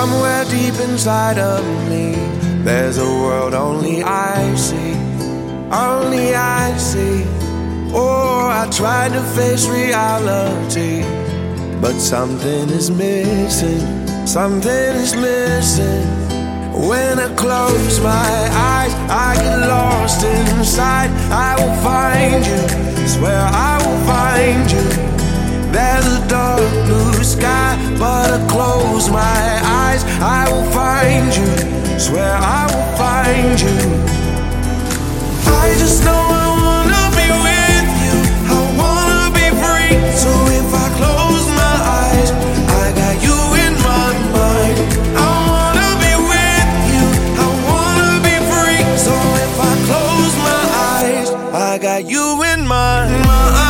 Somewhere deep inside of me, there's a world only I see, only I see. Oh, I tried to face reality, but something is missing, something is missing. When I close my eyes, I get lost inside. I will find you, swear I will find you. There's a dark blue sky, but I close my eyes, I will find you, swear I will find you. I just know I wanna be with you, I wanna be free. So if I close my eyes, I got you in my mind. I wanna be with you, I wanna be free. So if I close my eyes, I got you in my mind.